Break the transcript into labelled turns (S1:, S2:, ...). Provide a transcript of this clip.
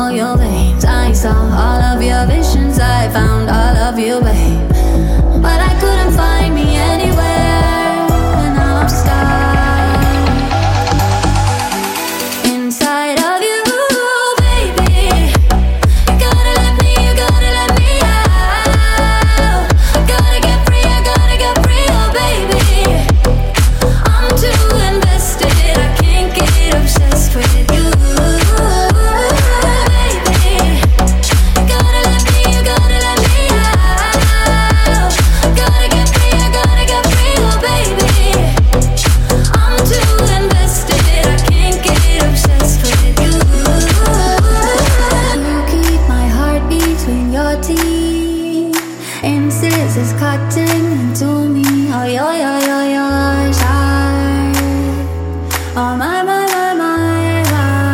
S1: all your veins. I saw all of your visions, I found all of you, babe.